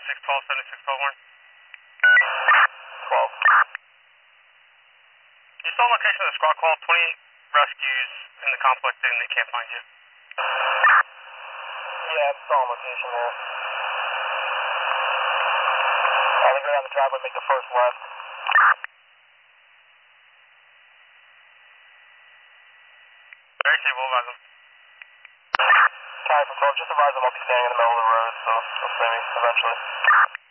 7612, 7612 1. 12. You saw location of the squad call, 20 rescues in the complex and they can't find you. Yeah, I'm still on location there. I think we're on the driveway, make the first left. Very safe, we'll advise them. Cali from 12, just advise them I'll be standing in the middle of the road, so they'll see me eventually.